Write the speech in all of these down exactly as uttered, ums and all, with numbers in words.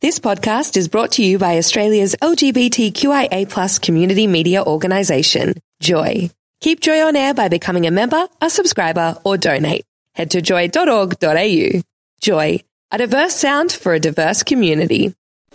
This podcast is brought to you by Australia's L G B T Q I A plus community media organisation, Joy. Keep Joy on air by becoming a member, a subscriber, or donate. Head to joy dot org dot a u. Joy, a diverse sound for a diverse community.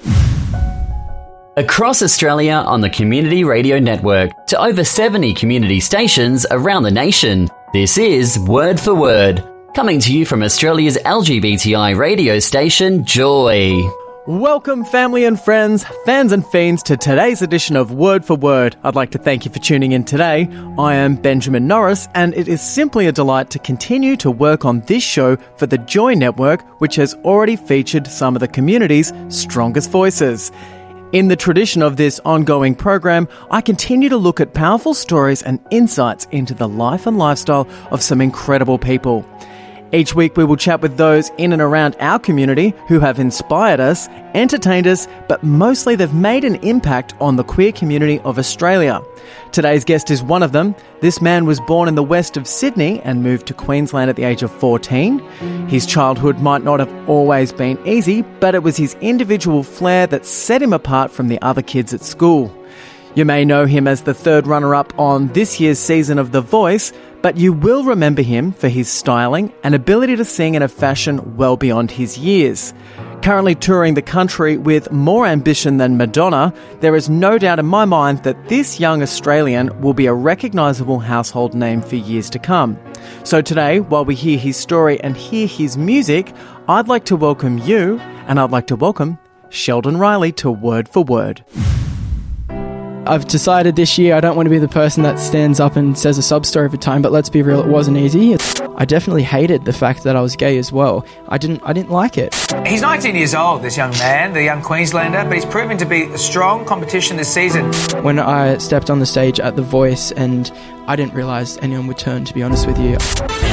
Across Australia on the Community Radio Network to over seventy community stations around the nation, this is Word for Word, coming to you from Australia's L G B T I radio station, Joy. Welcome, family and friends, fans and fiends, to today's edition of Word for Word. I'd like to thank you for tuning in today. I am Benjamin Norris, and it is simply a delight to continue to work on this show for the Joy Network, which has already featured some of the community's strongest voices. In the tradition of this ongoing program, I continue to look at powerful stories and insights into the life and lifestyle of some incredible people. Each week we will chat with those in and around our community who have inspired us, entertained us, but mostly they've made an impact on the queer community of Australia. Today's guest is one of them. This man was born in the west of Sydney and moved to Queensland at the age of fourteen. His childhood might not have always been easy, but it was his individual flair that set him apart from the other kids at school. You may know him as the third runner-up on this year's season of The Voice, but you will remember him for his styling and ability to sing in a fashion well beyond his years. Currently touring the country with more ambition than Madonna, there is no doubt in my mind that this young Australian will be a recognisable household name for years to come. So today, while we hear his story and hear his music, I'd like to welcome you, and I'd like to welcome Sheldon Riley to Word for Word. I've decided this year I don't want to be the person that stands up and says a sub story every time, but let's be real, it wasn't easy. I definitely hated the fact that I was gay as well. I didn't I didn't like it. He's nineteen years old, this young man, the young Queenslander, but he's proven to be a strong competition this season. When I stepped on the stage at The Voice, and I didn't realise anyone would turn, to be honest with you.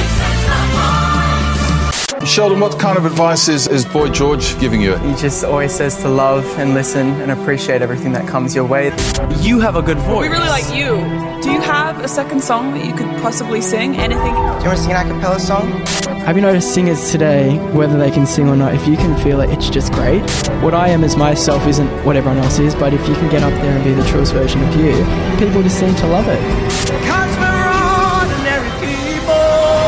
Sheldon, what kind of advice is, is Boy George giving you? He just always says to love and listen and appreciate everything that comes your way. You have a good voice. We really like you. Do you have a second song that you could possibly sing? Anything? Do you want to sing an a cappella song? Have you noticed singers today, whether they can sing or not, if you can feel it, it's just great. What I am as myself isn't what everyone else is, but if you can get up there and be the truest version of you, people just seem to love it. Cause we're ordinary people.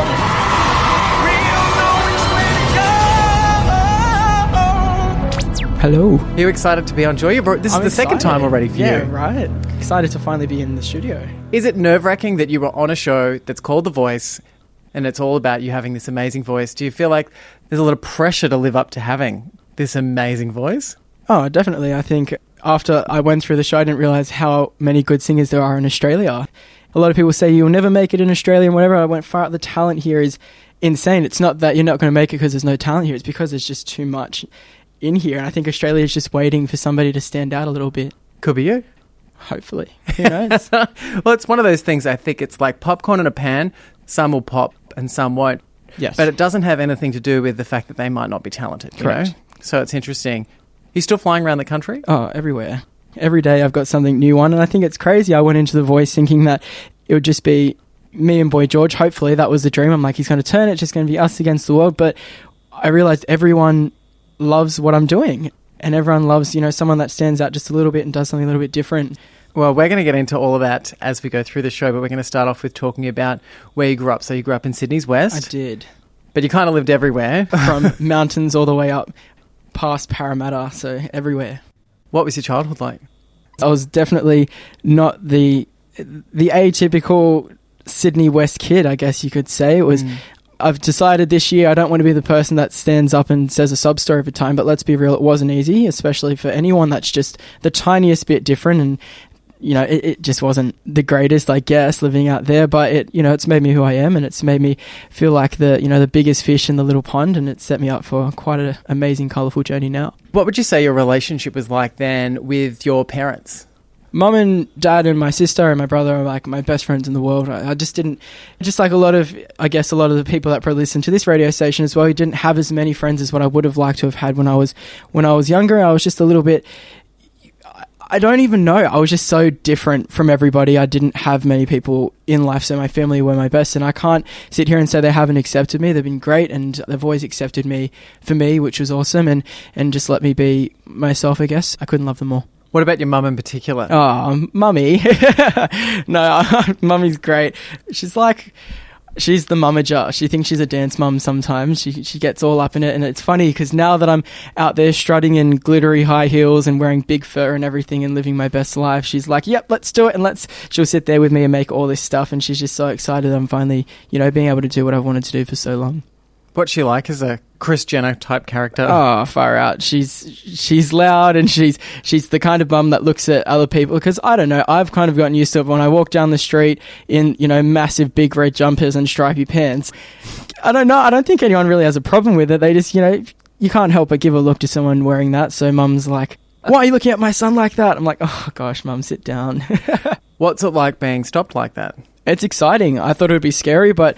Hello. Are you excited to be on Joy? This is I'm the second excited. time already for yeah, you. Yeah, right. Excited to finally be in the studio. Is it nerve-wracking that you were on a show that's called The Voice and it's all about you having this amazing voice? Do you feel like there's a lot of pressure to live up to having this amazing voice? Oh, definitely. I think after I went through the show, I didn't realise how many good singers there are in Australia. A lot of people say you'll never make it in Australia and whatever. I went far out. The talent here is insane. It's not that you're not going to make it because there's no talent here. It's because there's just too much in here, and I think Australia is just waiting for somebody to stand out a little bit. Could be you. Hopefully. Who knows? Well, it's one of those things, I think it's like popcorn in a pan. Some will pop and some won't. Yes. But it doesn't have anything to do with the fact that they might not be talented. Correct. You know? So it's interesting. You still flying around the country? Oh, everywhere. Every day I've got something new on, and I think it's crazy. I went into The Voice thinking that it would just be me and Boy George. Hopefully that was the dream. I'm like, he's going to turn it, just going to be us against the world. But I realised everyone loves what I'm doing, and everyone loves, you know, someone that stands out just a little bit and does something a little bit different. Well, we're going to get into all of that as we go through the show, but we're going to start off with talking about where you grew up. So you grew up in Sydney's West. I did. But you kind of lived everywhere. From mountains all the way up past Parramatta, so everywhere. What was your childhood like? I was definitely not the the atypical Sydney West kid, I guess you could say. It was... Mm. I've decided this year I don't want to be the person that stands up and says a sub story every time, but let's be real, it wasn't easy, especially for anyone that's just the tiniest bit different, and you know, it, it just wasn't the greatest, I guess, living out there, but it, you know, it's made me who I am, and it's made me feel like the, you know, the biggest fish in the little pond, and it's set me up for quite an amazing, colourful journey now. What would you say your relationship was like then with your parents? Mum and dad and my sister and my brother are like my best friends in the world. I, I just didn't, just like a lot of, I guess a lot of the people that probably listen to this radio station as well, you didn't have as many friends as what I would have liked to have had when I was, when I was younger. I was just a little bit, I don't even know. I was just so different from everybody. I didn't have many people in life, so my family were my best, and I can't sit here and say they haven't accepted me. They've been great, and they've always accepted me for me, which was awesome, and, and just let me be myself, I guess. I couldn't love them more. What about your mum in particular? Oh, mummy. No, mummy's great. She's like... She's the mummager. She thinks she's a dance mum sometimes. She she gets all up in it. And it's funny because now that I'm out there strutting in glittery high heels and wearing big fur and everything and living my best life, she's like, yep, let's do it. And let's, she'll sit there with me and make all this stuff. And she's just so excited that I'm finally, you know, being able to do what I've wanted to do for so long. What's she like as a Kris Jenner type character? Oh, far out. She's she's loud, and she's she's the kind of mum that looks at other people, because I don't know, I've kind of gotten used to it when I walk down the street in, you know, massive big red jumpers and stripy pants. I don't know, I don't think anyone really has a problem with it. They just, you know, you can't help but give a look to someone wearing that. So mum's like, why are you looking at my son like that? I'm like, oh gosh, mum, sit down. What's it like being stopped like that? It's exciting. I thought it would be scary, but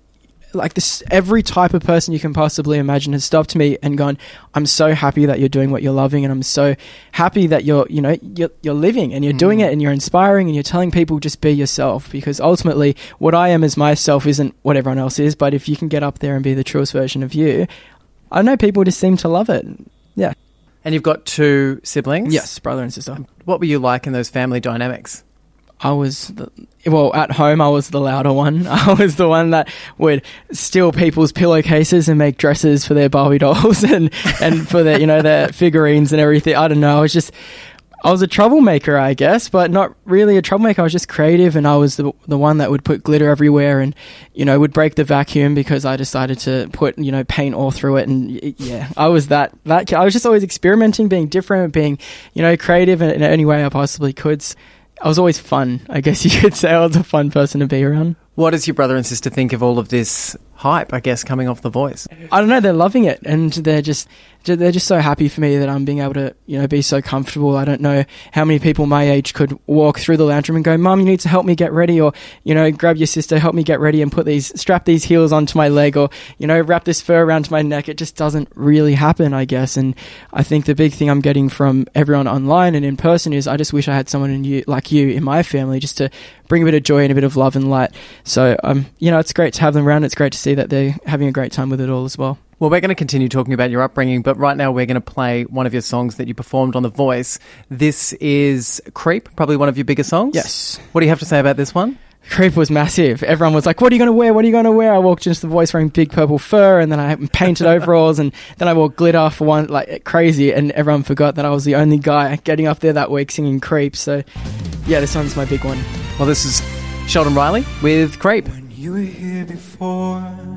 like this, every type of person you can possibly imagine has stopped me and gone, I'm so happy that you're doing what you're loving, and I'm so happy that you're, you know, you're, you're living and you're mm. doing it, and you're inspiring, and you're telling people just be yourself, because ultimately what I am as myself isn't what everyone else is. But if you can get up there and be the truest version of you, I know people just seem to love it. Yeah. And you've got two siblings? Yes, brother and sister. What were you like in those family dynamics? I was, the, well, at home, I was the louder one. I was the one that would steal people's pillowcases and make dresses for their Barbie dolls and, and for their, you know, their figurines and everything. I don't know. I was just, I was a troublemaker, I guess, but not really a troublemaker. I was just creative, and I was the the one that would put glitter everywhere and, you know, would break the vacuum because I decided to put, you know, paint all through it. And yeah, I was that, that kid. I was just always experimenting, being different, being, you know, creative in, in any way I possibly could. I was always fun, I guess you could say. I was a fun person to be around. What does your brother and sister think of all of this hype, I guess, coming off The Voice? I don't know, they're loving it, and they're just they're just so happy for me that I'm being able to, you know, be so comfortable. I don't know how many people my age could walk through the lounge room and go, Mum, you need to help me get ready, or, you know, grab your sister, help me get ready and put these, strap these heels onto my leg, or, you know, wrap this fur around my neck. It just doesn't really happen, I guess. And I think the big thing I'm getting from everyone online and in person is I just wish I had someone in you, like you in my family, just to bring a bit of joy and a bit of love and light. So, um, you know, it's great to have them around. It's great to see that they're having a great time with it all as well. Well, we're going to continue talking about your upbringing, but right now we're going to play one of your songs that you performed on The Voice. This is Creep, probably one of your bigger songs. Yes. What do you have to say about this one? Creep was massive. Everyone was like, what are you going to wear? What are you going to wear? I walked into The Voice wearing big purple fur, and then I had painted overalls, and then I wore glitter for one, like crazy, and everyone forgot that I was the only guy getting up there that week singing Creep. So, yeah, this one's my big one. Well, this is Sheldon Riley with Creep. When you were here before,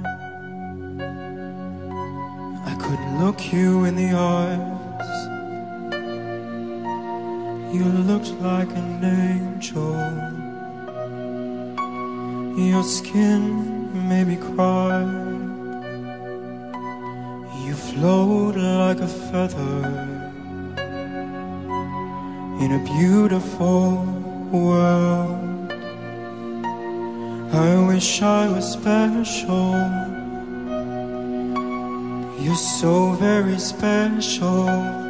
I couldn't look you in the eyes. You looked like an angel. Your skin made me cry. You float like a feather in a beautiful world. I wish I was special. You're so very special,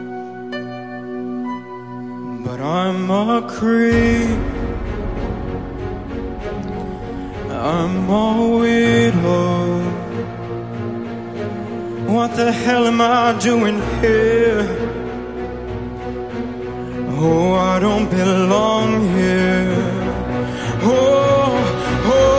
but I'm a creep. I'm a widow. What the hell am I doing here? Oh, I don't belong here. Oh, oh.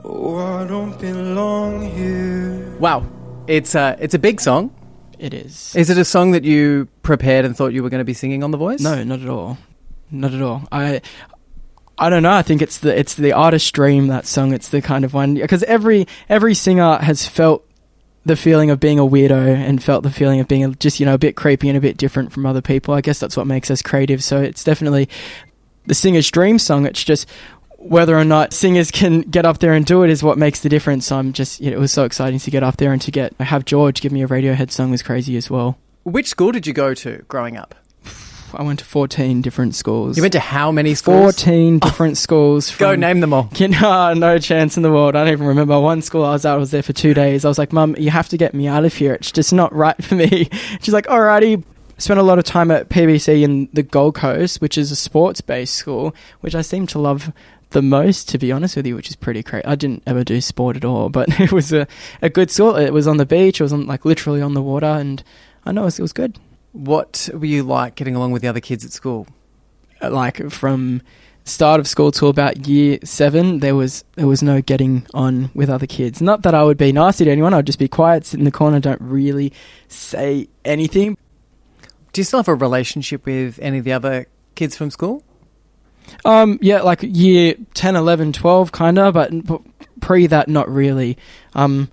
Oh, I don't belong here. Wow. It's a, it's a big song. It is. Is it a song that you prepared and thought you were going to be singing on The Voice? No, not at all. Not at all. I I don't know. I think it's the it's the artist's dream, that song. It's the kind of one, because every every singer has felt the feeling of being a weirdo and felt the feeling of being just, you know, a bit creepy and a bit different from other people. I guess that's what makes us creative. So it's definitely the singer's dream song. It's just whether or not singers can get up there and do it is what makes the difference. I'm just, you know, it was so exciting to get up there and to get have George give me a Radiohead song was crazy as well. Which school did you go to growing up? I went to fourteen different schools. You went to how many schools? fourteen different schools. From, Go name them all. You know, no chance in the world. I don't even remember. One school I was at, I was there for two days. I was like, Mum, you have to get me out of here. It's just not right for me. She's like, alrighty. Spent a lot of time at P B C in the Gold Coast, which is a sports-based school, which I seem to love the most, to be honest with you, which is pretty crazy. I didn't ever do sport at all, but it was a, a good school. It was on the beach. It was on, like literally on the water, and I know it was, it was good. What were you like getting along with the other kids at school? Like from start of school to about year seven, there was there was no getting on with other kids. Not that I would be nasty to anyone. I'd just be quiet, sit in the corner, don't really say anything. Do you still have a relationship with any of the other kids from school? Um, yeah, like year ten, eleven, twelve, kind of, but, but pre that, not really. Um,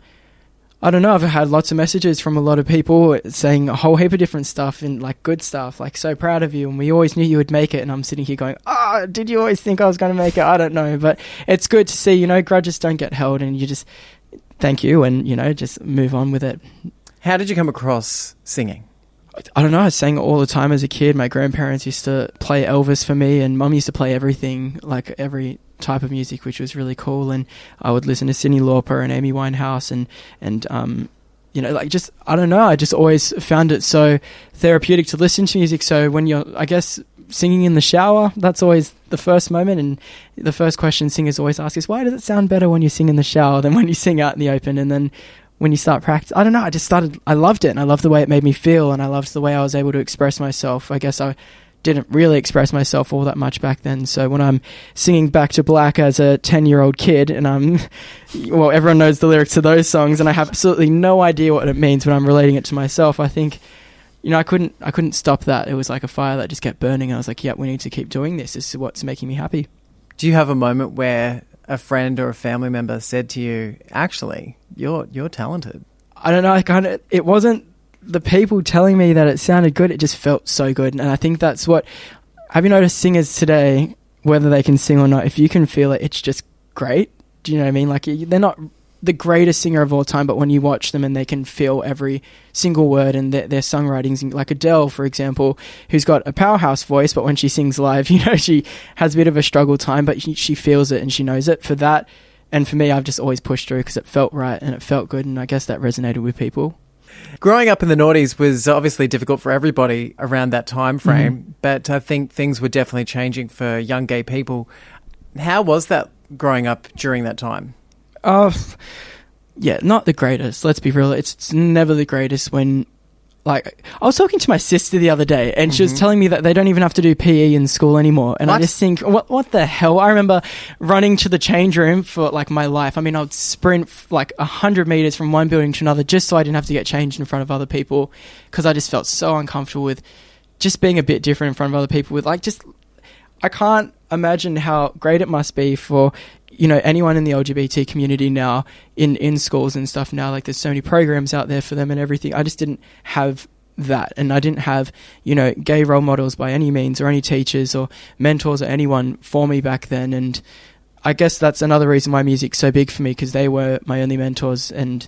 I don't know, I've had lots of messages from a lot of people saying a whole heap of different stuff and like good stuff, like so proud of you and we always knew you would make it, and I'm sitting here going, ah, oh, did you always think I was going to make it? I don't know, but it's good to see, you know, grudges don't get held and you just thank you and, you know, just move on with it. How did you come across singing? I don't know, I sang all the time as a kid. My grandparents used to play Elvis for me and Mum used to play everything, like every type of music, which was really cool, and I would listen to Cyndi Lauper and Amy Winehouse and and um you know, like just I don't know, I just always found it so therapeutic to listen to music. So when you're, I guess, singing in the shower, that's always the first moment, and the first question singers always ask is, why does it sound better when you sing in the shower than when you sing out in the open? And then when you start practice, I don't know, I just started, I loved it, and I loved the way it made me feel, and I loved the way I was able to express myself. I guess I didn't really express myself all that much back then. So when I'm singing Back to Black as a ten-year-old kid, and I'm, well, everyone knows the lyrics to those songs, and I have absolutely no idea what it means when I'm relating it to myself, I think, you know, I couldn't, I couldn't stop that. It was like a fire that just kept burning. I was like, yeah, we need to keep doing this. This is what's making me happy. Do you have a moment where a friend or a family member said to you, actually, you're you're talented? I don't know, I kind of, it wasn't the people telling me that it sounded good, it just felt so good. And I think that's what, have you noticed singers today, whether they can sing or not, if you can feel it, it's just great. Do you know what I mean? Like, they're not the greatest singer of all time, but when you watch them and they can feel every single word and their, their songwriting's, like Adele, for example, who's got a powerhouse voice, but when she sings live, you know, she has a bit of a struggle time, but she, she feels it and she knows it. For that, and for me, I've just always pushed through because it felt right and it felt good, and I guess that resonated with people. Growing up in the noughties was obviously difficult for everybody around that time frame, mm-hmm. but I think things were definitely changing for young gay people. How was that growing up during that time? Uh, yeah, not the greatest. Let's be real. It's, it's never the greatest when, like, I was talking to my sister the other day and mm-hmm. she was telling me that they don't even have to do P E in school anymore. And what? I just think, what what the hell? I remember running to the change room for, like, my life. I mean, I would sprint, like, one hundred meters from one building to another just so I didn't have to get changed in front of other people, because I just felt so uncomfortable with just being a bit different in front of other people. With, like, just, I can't imagine how great it must be for, you know, anyone in the L G B T community now in, in schools and stuff now. Like, there's so many programs out there for them and everything. I just didn't have that, and I didn't have, you know, gay role models by any means, or any teachers or mentors or anyone for me back then. And I guess that's another reason why music's so big for me, because they were my only mentors. And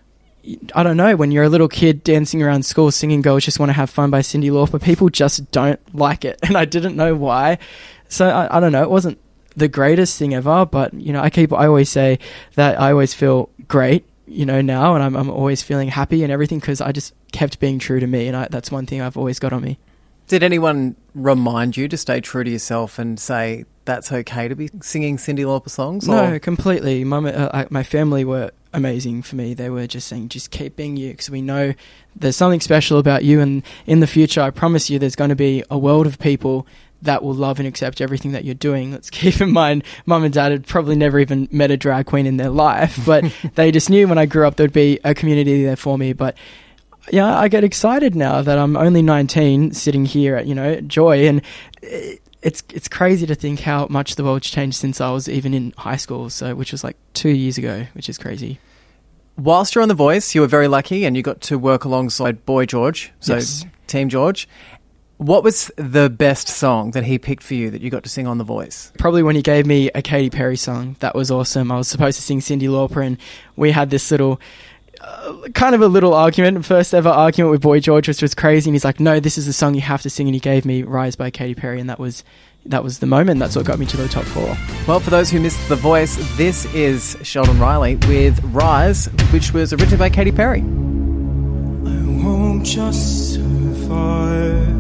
I don't know, when you're a little kid dancing around school singing Girls Just Want to Have Fun by Cyndi Lauper, people just don't like it, and I didn't know why. So I, I don't know, it wasn't the greatest thing ever, but, you know, I keep, I always say that I always feel great, you know, now, and I'm, I'm always feeling happy and everything, because I just kept being true to me, and I, that's one thing I've always got on me. Did anyone remind you to stay true to yourself and say that's okay to be singing Cyndi Lauper songs? No, or? completely. My, uh, my family were amazing for me. They were just saying, just keep being you, because we know there's something special about you, and in the future, I promise you, there's going to be a world of people that will love and accept everything that you're doing. Let's keep in mind, mum and dad had probably never even met a drag queen in their life, but they just knew when I grew up there would be a community there for me. But yeah, I get excited now that I'm only nineteen, sitting here at, you know, Joy, and it's it's crazy to think how much the world's changed since I was even in high school, so which was like two years ago, which is crazy. Whilst you're on The Voice, you were very lucky and you got to work alongside Boy George, so Yes. Team George. What was the best song that he picked for you that you got to sing on The Voice? Probably when he gave me a Katy Perry song. That was awesome. I was supposed to sing Cyndi Lauper, and we had this little, uh, kind of a little argument, first ever argument with Boy George, which was crazy. And he's like, no, this is the song you have to sing. And he gave me Rise by Katy Perry, and that was that was the moment. That's what got me to the top four. Well, for those who missed The Voice, this is Sheldon Riley with Rise, which was originally by Katy Perry. I won't just survive.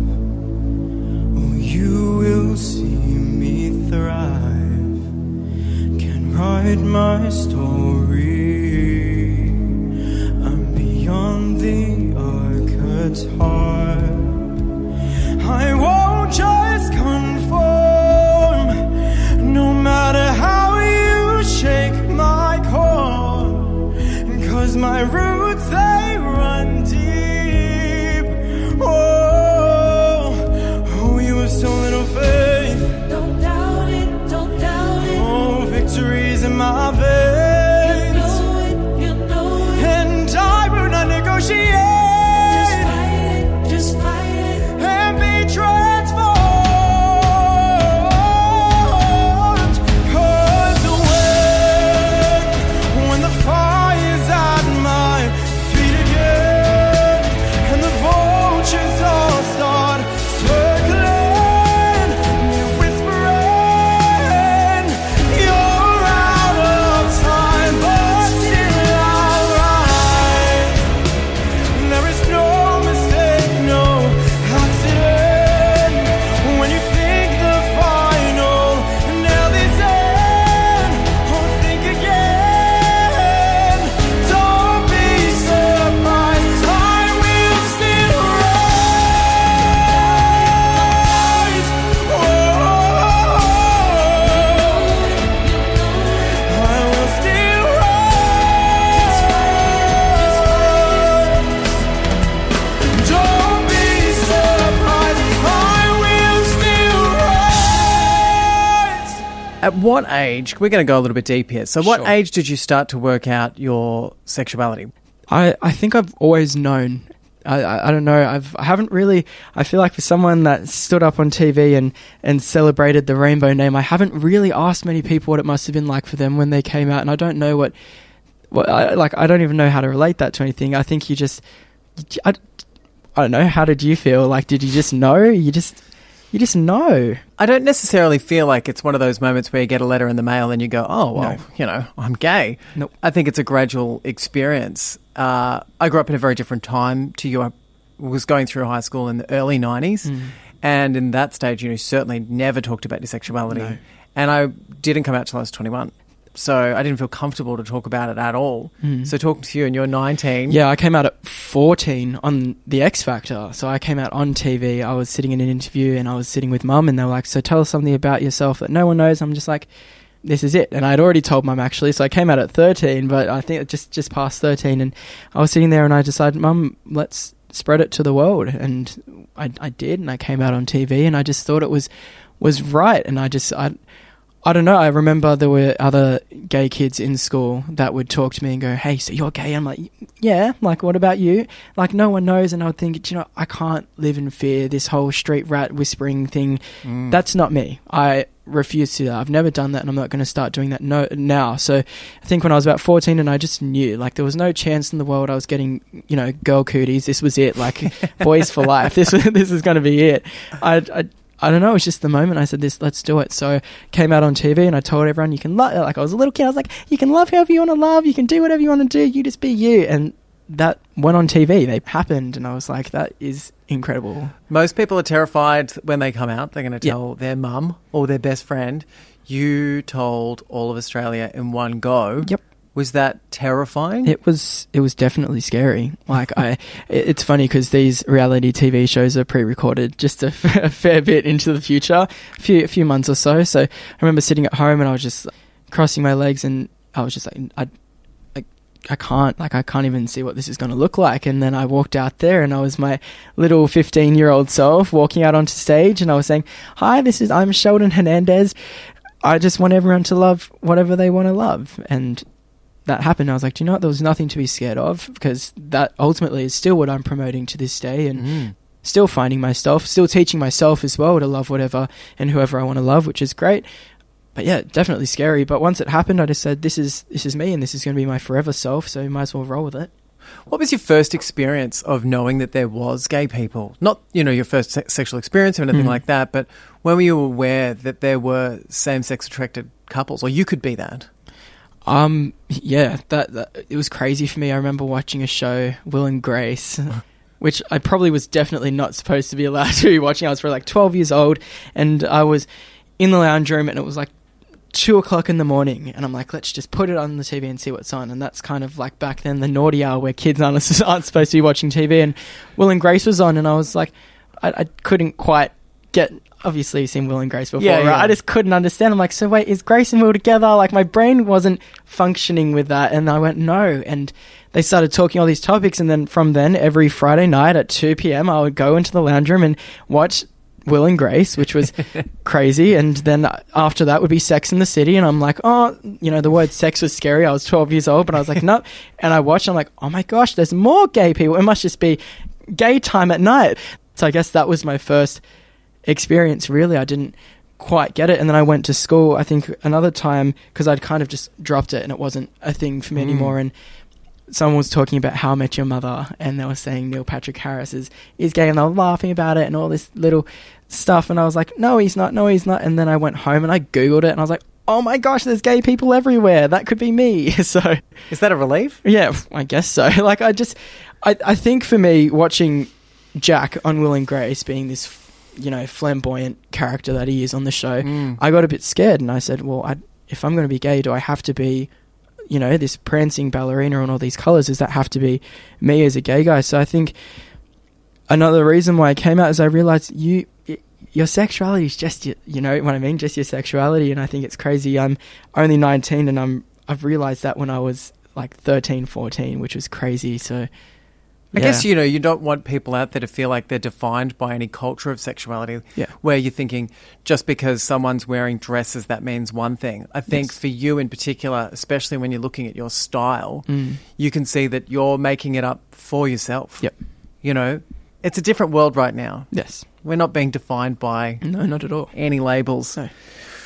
You will see me thrive. Can write my story. I'm beyond the archetype. I won't just conform. No matter how you shake my core. 'Cause my roots, they run deep. Oh, so little faith. Don't doubt it, don't doubt it. Oh, victory's in my veins. You know it, you know it. And I will not negotiate. Just fight it, just fight it. And be transformed. 'Cause awake when the fire's at my feet again. And the vultures all start circling. At what age, we're going to go a little bit deep here. So what Sure. age did you start to work out your sexuality? I, I think I've always known. I, I, I don't know. I've, I haven't really. I feel like for someone that stood up on T V and, and celebrated the rainbow name, I haven't really asked many people what it must have been like for them when they came out, and I don't know what. What I, like I don't even know how to relate that to anything. I think you just. I, I don't know. How did you feel? Like, did you just know? You just. You just know. I don't necessarily feel like it's one of those moments where you get a letter in the mail and you go, oh, well, No. you know, I'm gay. Nope. I think it's a gradual experience. Uh, I grew up in a very different time to you. I was going through high school in the early nineties. Mm. And in that stage, you know, certainly never talked about your sexuality. No. And I didn't come out till I was twenty-one. So I didn't feel comfortable to talk about it at all. Mm. So talking to you and you're nineteen. Yeah, I came out at fourteen on The X Factor. So I came out on T V. I was sitting in an interview and I was sitting with mum and they were like, so tell us something about yourself that no one knows. I'm just like, this is it. And I'd already told mum actually. So I came out at thirteen, but I think it just, just past thirteen. And I was sitting there and I decided, mum, let's spread it to the world. And I, I did. And I came out on T V and I just thought it was, was right. And I just, I, I don't know. I remember there were other gay kids in school that would talk to me and go, hey, so you're gay? I'm like, yeah. Like, what about you? Like, no one knows. And I would think, you know, I can't live in fear. This whole street rat whispering thing, Mm. that's not me. I refuse to do that. I've never done that and I'm not going to start doing that no, now. So I think when I was about fourteen and I just knew, like, there was no chance in the world I was getting, you know, girl cooties. This was it. Like, boys for life. This, this is going to be it. I, I I don't know, it was just the moment I said this, let's do it. So came out on T V and I told everyone you can love, like I was a little kid, I was like, you can love whoever you want to love, you can do whatever you want to do, you just be you. And that went on T V, they happened and I was like, that is incredible. Most people are terrified when they come out. They're going to tell Yeah. their mum or their best friend. You told all of Australia in one go. Yep. Was that terrifying? It was. It was definitely scary. Like I, it- it's funny because these reality T V shows are pre-recorded just a, f- a fair bit into the future, a few a few months or so. So I remember sitting at home and I was just crossing my legs and I was just like, I, I, I can't like I can't even see what this is going to look like. And then I walked out there and I was my little fifteen year old self walking out onto stage and I was saying, "Hi, this is I'm Sheldon Hernandez. I just want everyone to love whatever they want to love." And that happened. I was like, do you know what? There was nothing to be scared of because that ultimately is still what I'm promoting to this day and Mm. still finding myself, still teaching myself as well to love whatever and whoever I want to love, which is great. But yeah, definitely scary. But once it happened, I just said, this is this is me and this is going to be my forever self, so you might as well roll with it. What was your first experience of knowing that there was gay people? Not, you know, your first se- sexual experience or anything Mm. like that, but when were you aware that there were same-sex attracted couples, or you could be that? Um, yeah, that, that it was crazy for me. I remember watching a show, Will and Grace, which I probably was definitely not supposed to be allowed to be watching. I was probably like twelve years old, and I was in the lounge room, and it was like two o'clock in the morning, and I'm like, let's just put it on the T V and see what's on. And that's kind of like back then the naughty hour where kids aren't, aren't supposed to be watching T V. And Will and Grace was on, and I was like, I, I couldn't quite get. Obviously, you've seen Will and Grace before, Yeah, right? yeah. I just couldn't understand. I'm like, so wait, is Grace and Will together? Like, my brain wasn't functioning with that. And I went, no. And they started talking all these topics. And then from then, every Friday night at two p.m., I would go into the lounge room and watch Will and Grace, which was crazy. And then after that would be Sex in the City. And I'm like, oh, you know, the word sex was scary. I was twelve years old, but I was like, no. And I watched, I'm like, oh my gosh, there's more gay people. It must just be gay time at night. So I guess that was my first experience. Really, I didn't quite get it. And then I went to school, I think another time, because I'd kind of just dropped it and it wasn't a thing for me Mm. anymore. And someone was talking about How I Met Your Mother, and they were saying Neil Patrick Harris is, is gay, and they were laughing about it and all this little stuff. And I was like, no, he's not, no, he's not. And then I went home and I Googled it and I was like, oh my gosh, there's gay people everywhere. That could be me. So Is that a relief? yeah, I guess so. Like, I just, I, I think for me, watching Jack on Will and Grace being this, you know, flamboyant character that he is on the show, Mm. I got a bit scared and I said, well, I, if I'm going to be gay, do I have to be, you know, this prancing ballerina on all these colours? Does that have to be me as a gay guy? So I think another reason why I came out is I realised you, y- your sexuality is just your, you know what I mean, just your sexuality. And I think it's crazy. I'm only nineteen and I'm, I've realised that when I was like thirteen, fourteen, which was crazy. So I yeah. guess, you know, you don't want people out there to feel like they're defined by any culture of sexuality, Yeah. where you're thinking just because someone's wearing dresses, that means one thing. I think Yes. for you in particular, especially when you're looking at your style, Mm. you can see that you're making it up for yourself. Yep. You know, it's a different world right now. Yes. We're not being defined by No, not at all. any labels. No.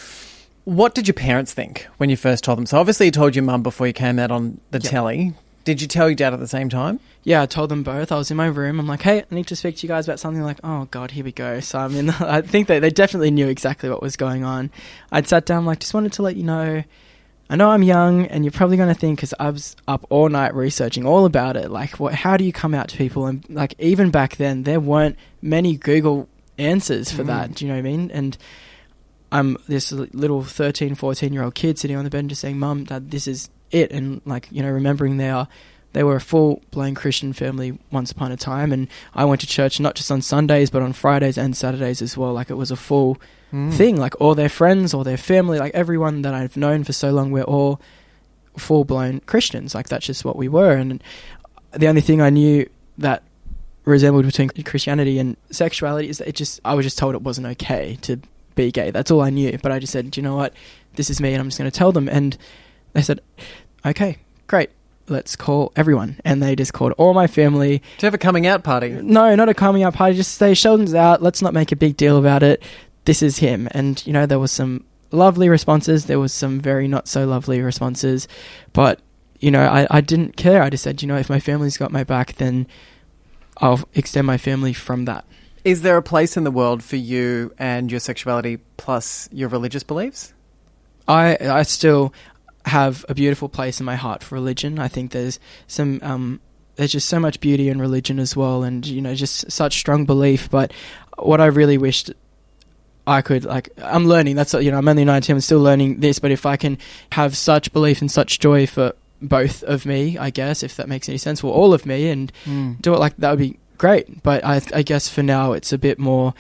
What did your parents think when you first told them? So obviously you told your mum before you came out on the Yep. telly. Did you tell your dad at the same time? Yeah, I told them both. I was in my room. I'm like, hey, I need to speak to you guys about something. Like, oh, God, here we go. So, I mean, I think they, they definitely knew exactly what was going on. I'd sat down, like, just wanted to let you know, I know I'm young, and you're probably going to think, because I was up all night researching all about it, like, what, how do you come out to people? And, like, even back then, there weren't many Google answers for Mm. that. Do you know what I mean? And I'm this little thirteen, fourteen-year-old kid sitting on the bed and just saying, Mum, Dad, this is it. And, like, you know, remembering they are... They were a full-blown Christian family once upon a time, and I went to church not just on Sundays, but on Fridays and Saturdays as well. Like, it was a full Mm. thing. Like, all their friends, all their family, like, everyone that I've known for so long, we're all full-blown Christians. Like, that's just what we were. And the only thing I knew that resembled between Christianity and sexuality is that it just, I was just told it wasn't okay to be gay. That's all I knew. But I just said, do you know what? This is me, and I'm just going to tell them. And they said, okay, great. Let's call everyone. And they just called all my family. Did you have a coming out party? No, not a coming out party. Just say, Sheldon's out. Let's not make a big deal about it. This is him. And, you know, there was some lovely responses. There was some very not so lovely responses. But, you know, I, I didn't care. I just said, you know, if my family's got my back, then I'll extend my family from that. Is there a place in the world for you and your sexuality plus your religious beliefs? I I still have a beautiful place in my heart for religion. I think there's some um there's just so much beauty in religion as well, and you know, just such strong belief. But what I really wished I could, like, I'm learning, that's, you know, I'm only nineteen, I'm still learning this, but if I can have such belief and such joy for both of me, I guess, if that makes any sense, or all of me, and Mm. do it like that would be great. But I, I guess for now it's a bit more,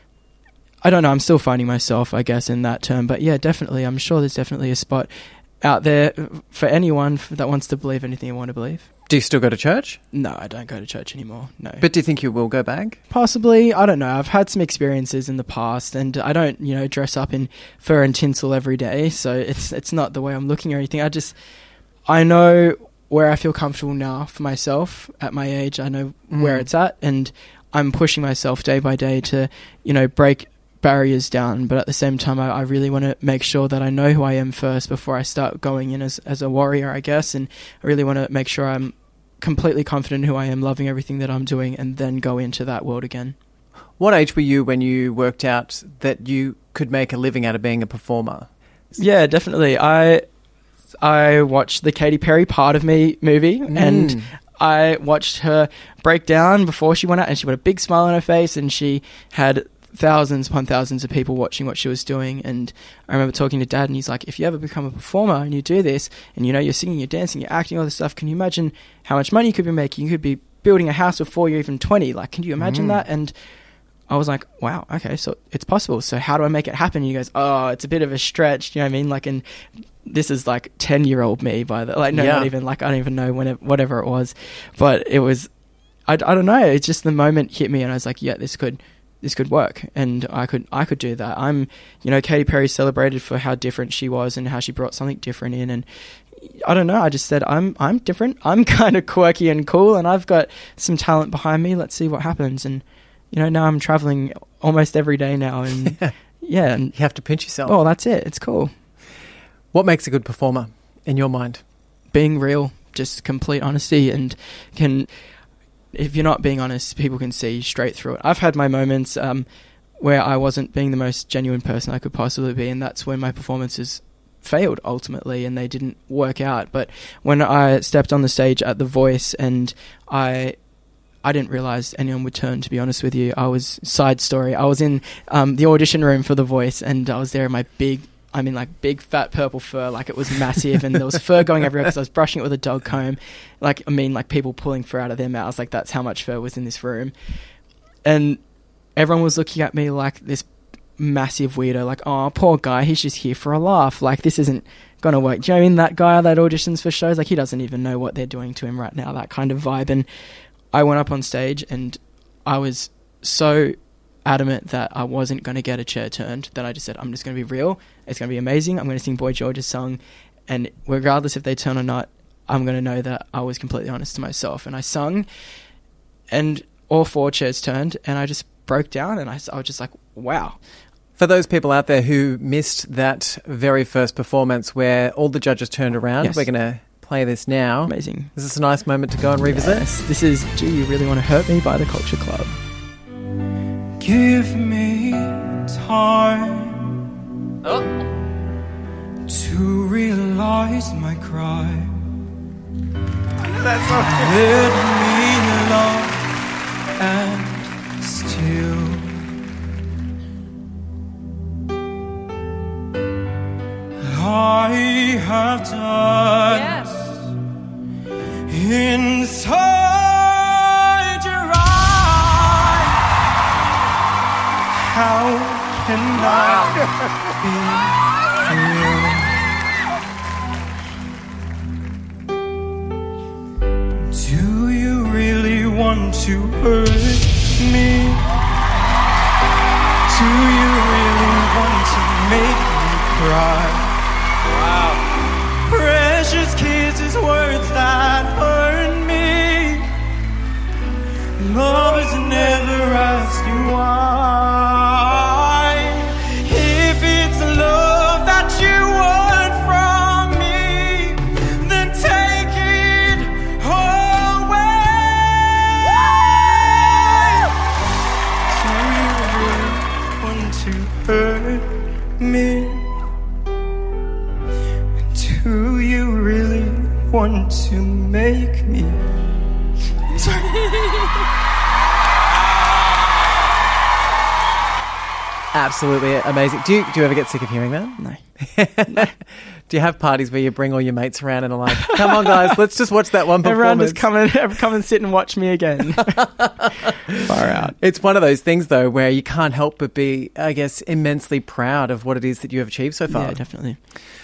I don't know, I'm still finding myself, I guess, in that term. But yeah, definitely, I'm sure there's definitely a spot out there for anyone f- that wants to believe anything you want to believe. Do you still go to church? No, I don't go to church anymore, no. But do you think you will go back? Possibly, I don't know. I've had some experiences in the past, and I don't, you know, dress up in fur and tinsel every day, so it's it's not the way I'm looking or anything. I just, I know where I feel comfortable now for myself at my age. I know Mm. where it's at, and I'm pushing myself day by day to, you know, break barriers down. But at the same time, I, I really want to make sure that I know who I am first before I start going in as as a warrior, I guess. And I really want to make sure I'm completely confident in who I am, loving everything that I'm doing, and then go into that world again. What age were you when you worked out that you could make a living out of being a performer? Yeah, definitely. I I watched the Katy Perry Part of Me movie, Mm. and I watched her break down before she went out, and she put a big smile on her face, and she had thousands upon thousands of people watching what she was doing. And I remember talking to Dad, and he's like, if you ever become a performer and you do this, and you know, you're singing, you're dancing, you're acting, all this stuff, can you imagine how much money you could be making? You could be building a house before you're even twenty. Like, can you imagine Mm. that? And I was like, wow, okay, so it's possible. So how do I make it happen? And he goes, oh, it's a bit of a stretch. You know what I mean? Like, and this is like ten year old me by the, like, no, Yeah. not even, like, I don't even know when it, whatever it was, but it was, I, I don't know. It's just the moment hit me, and I was like, yeah, this could, this could work, and I could, I could do that. I'm, you know, Katy Perry celebrated for how different she was and how she brought something different in, and I don't know. I just said, I'm, I'm different. I'm kind of quirky and cool, and I've got some talent behind me. Let's see what happens. And you know, now I'm traveling almost every day now, and yeah, and You have to pinch yourself. oh, that's it. It's cool. What makes a good performer in your mind? Being real, just complete honesty, and can, if you're not being honest, people can see straight through it. I've had my moments um, where I wasn't being the most genuine person I could possibly be, and that's when my performances failed ultimately, and they didn't work out. But when I stepped on the stage at The Voice, and I I didn't realise anyone would turn, to be honest with you. I was, side story, I was in um, the audition room for The Voice, and I was there in my big, I mean like big fat purple fur, like it was massive, and there was fur going everywhere because I was brushing it with a dog comb. Like, I mean, like people pulling fur out of their mouths, like that's how much fur was in this room. And everyone was looking at me like this massive weirdo, like, oh, poor guy, he's just here for a laugh. Like, this isn't gonna work. Do you know what I mean? That guy that auditions for shows, like he doesn't even know what they're doing to him right now, that kind of vibe. And I went up on stage, and I was so adamant that I wasn't going to get a chair turned that I just said, I'm just going to be real. It's going to be amazing. I'm going to sing Boy George's song, and regardless if they turn or not, I'm going to know that I was completely honest to myself. And I sung, and all four chairs turned, and I just broke down, and I, I was just like, wow. For those people out there who missed that very first performance where all the judges turned around, Yes. we're going to play this now. Amazing. Is this a nice moment to go and revisit? Yes, this is Do You Really Want to Hurt Me by the Culture Club. Give me time to realize my crime. Let me love and still I have done inside your eyes. How can I be real? Do you really want to hurt me? Do you really want to make me cry? Wow. Precious kisses, words that hurt me. Lovers never ask you why. If it's love that you want from me, then take it away. Do you really want to hurt me? Do you really want to make me? Absolutely amazing. Do you, do you ever get sick of hearing that? No. Do Do you have parties where you bring all your mates around and are like, come on, guys, let's just watch that one performance? Everyone just come and, come and sit and watch me again. Far out. It's one of those things, though, where you can't help but be, I guess, immensely proud of what it is that you have achieved so far. Yeah, definitely.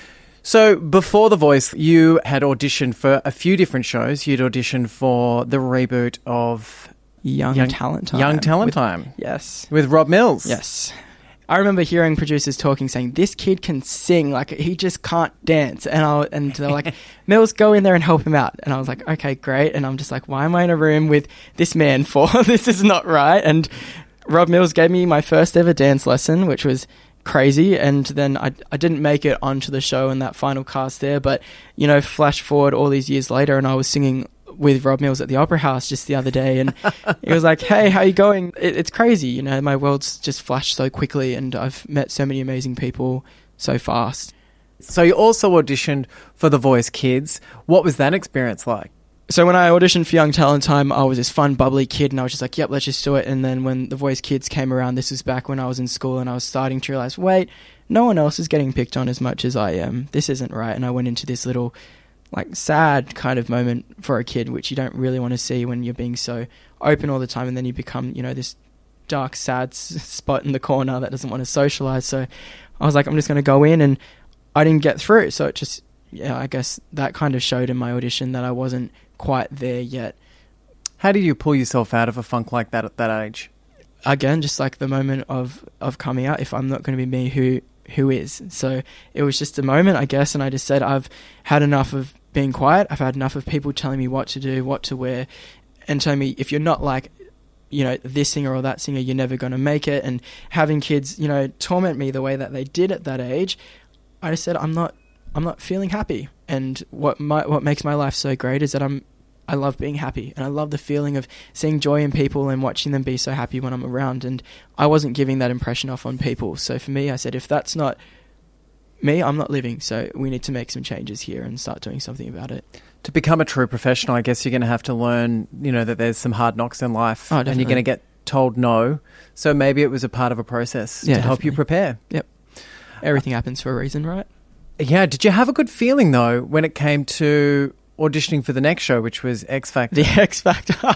So before The Voice, you had auditioned for a few different shows. You'd auditioned for the reboot of Young, Young Talent Time. Young Talent with, Time. Yes. With Rob Mills. Yes. I remember hearing producers talking, saying, this kid can sing, like, he just can't dance. And I and they're like, Mills, go in there and help him out. And I was like, okay, great. And I'm just like, why am I in a room with this man for? This is not right. And Rob Mills gave me my first ever dance lesson, which was crazy. And then I, I didn't make it onto the show in that final cast there. But, you know, flash forward all these years later, and I was singing with Rob Mills at the Opera House just the other day, and he was like, hey, how you going? It, it's crazy, you know, my world's just flashed so quickly, and I've met so many amazing people so fast. So you also auditioned for The Voice Kids. What was that experience like? So when I auditioned for Young Talent Time, I was this fun, bubbly kid, and I was just like, yep, let's just do it. And then when The Voice Kids came around, this was back when I was in school, and I was starting to realise, wait, no one else is getting picked on as much as I am. This isn't right. And I went into this little like sad kind of moment for a kid, which you don't really want to see when you're being so open all the time, and then you become, you know, this dark, sad s- spot in the corner that doesn't want to socialize. So I was like, I'm just going to go in, and I didn't get through. So it just, yeah, I guess that kind of showed in my audition that I wasn't quite there yet. How did you pull yourself out of a funk like that at that age? Again, just like the moment of, of coming out, if I'm not going to be me, who who is? So it was just a moment, I guess, and I just said, I've had enough of being quiet. I've had enough of people telling me what to do, what to wear, and telling me if you're not like, you know, this singer or that singer, you're never going to make it. And having kids, you know, torment me the way that they did at that age, I just said, I'm not, I'm not feeling happy. And what my, what makes my life so great is that I'm, I love being happy, and I love the feeling of seeing joy in people and watching them be so happy when I'm around. And I wasn't giving that impression off on people. So for me, I said, if that's not me, I'm not living. So we need to make some changes here and start doing something about it. To become a true professional, I guess you're going to have to learn, you know, that there's some hard knocks in life, oh, and you're going to get told no. So maybe it was a part of a process yeah, to help definitely. you prepare. Yep. Everything happens for a reason, right? Yeah. Did you have a good feeling, though, when it came to auditioning for the next show, which was X Factor? The X Factor.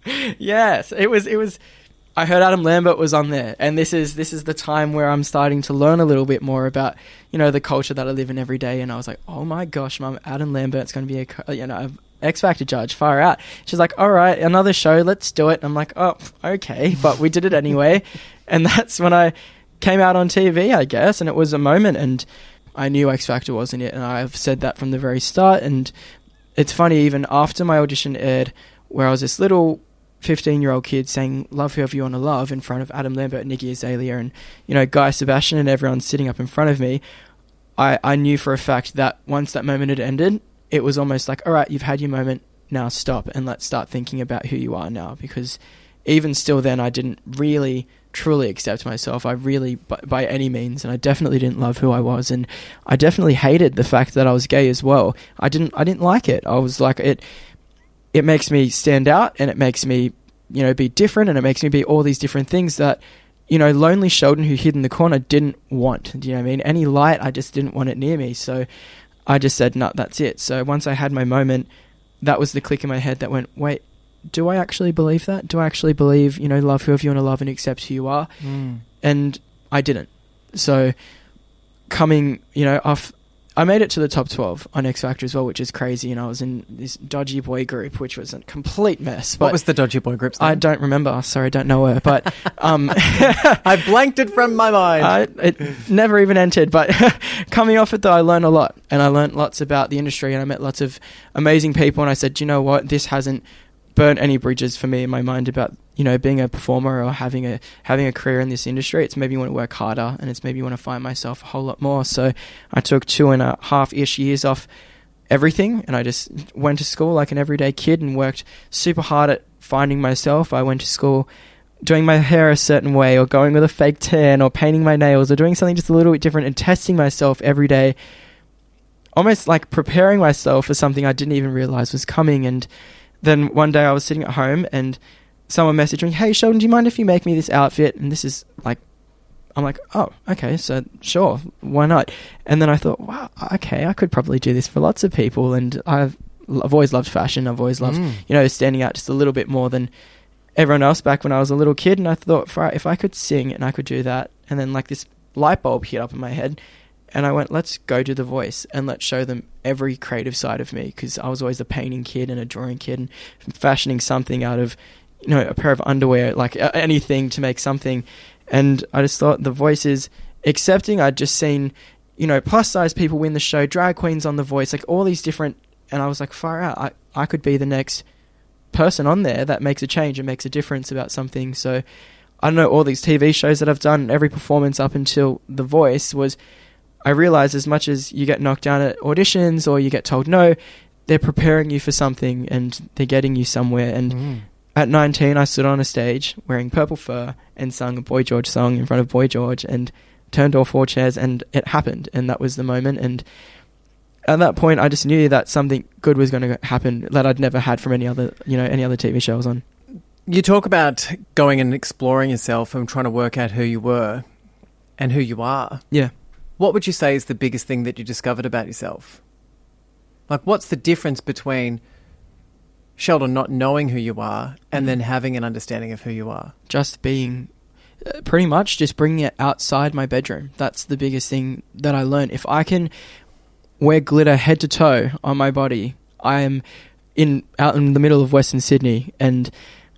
Yes, it was, it was, I heard Adam Lambert was on there, and this is, this is the time where I'm starting to learn a little bit more about, you know, the culture that I live in every day. And I was like, oh my gosh, Mum, Adam Lambert's going to be a, you know, a X Factor judge, far out. She's like, all right, another show, let's do it. And I'm like, oh, okay, but we did it anyway. And that's when I came out on T V, I guess, and it was a moment, and I knew X Factor wasn't it, and I've said that from the very start. And it's funny, even after my audition aired, where I was this little fifteen-year-old kid saying "Love Whoever You Want to Love" in front of Adam Lambert, Nikki Azalea, and, you know, Guy Sebastian, and everyone sitting up in front of me, I, I knew for a fact that once that moment had ended, it was almost like, all right, you've had your moment, now stop, and let's start thinking about who you are now. Because even still then, I didn't really truly accept myself. I really, by, by any means, and I definitely didn't love who I was, and I definitely hated the fact that I was gay as well. I didn't, I didn't like it. I was like, it, it makes me stand out, and it makes me, you know, be different, and it makes me be all these different things that, you know, lonely Sheldon who hid in the corner didn't want. Do you know what I mean? Any light, I just didn't want it near me. So I just said, no, that's it. So once I had my moment, that was the click in my head that went, wait, do I actually believe that? Do I actually believe, you know, love whoever you want to love and accept who you are? Mm. And I didn't. So coming, you know, off, I made it to the top twelve on X Factor as well, which is crazy. And I was in this dodgy boy group, which was a complete mess. But what was the dodgy boy group's name? I don't remember. Sorry, I don't know her. But um, I blanked it from my mind. I, it never even entered. But coming off it, though, I learned a lot. And I learned lots about the industry. And I met lots of amazing people. And I said, do you know what? This hasn't burnt any bridges for me in my mind about, you know, being a performer or having a having a career in this industry. It's made me want to work harder, and it's made me want to find myself a whole lot more. So I took two and a half-ish years off everything, and I just went to school like an everyday kid and worked super hard at finding myself. I went to school doing my hair a certain way, or going with a fake tan, or painting my nails, or doing something just a little bit different, and testing myself every day, almost like preparing myself for something I didn't even realize was coming. And then one day I was sitting at home, and someone messaged me, hey Sheldon, do you mind if you make me this outfit? And this is like I'm like, oh, okay, so sure, why not? And then I thought, wow, okay, I could probably do this for lots of people. And I've I've always loved fashion. I've always loved, Mm. you know, standing out just a little bit more than everyone else back when I was a little kid. And I thought, for, if I could sing and I could do that, and then like this light bulb hit up in my head, and I went, let's go do The Voice and let's show them every creative side of me, because I was always a painting kid and a drawing kid and fashioning something out of, you know, a pair of underwear, like uh, anything to make something. And I just thought The Voice is accepting. I'd just seen, you know, plus size people win the show, drag queens on The Voice, like all these different, and I was like, far out, I, I could be the next person on there that makes a change and makes a difference about something. So I don't know, all these T V shows that I've done, every performance up until The Voice was, I realized as much as you get knocked down at auditions or you get told no, they're preparing you for something and they're getting you somewhere. And Mm. at nineteen, I stood on a stage wearing purple fur and sung a Boy George song in front of Boy George and turned all four chairs, and it happened. And that was the moment. And at that point, I just knew that something good was going to happen that I'd never had from any other, you know, any other T V show I was on. You talk about going and exploring yourself and trying to work out who you were and who you are. Yeah. What would you say is the biggest thing that you discovered about yourself? Like, what's the difference between Sheldon not knowing who you are and then having an understanding of who you are? Just being, uh, pretty much just bringing it outside my bedroom. That's the biggest thing that I learned. If I can wear glitter head to toe on my body, I am in out in the middle of Western Sydney and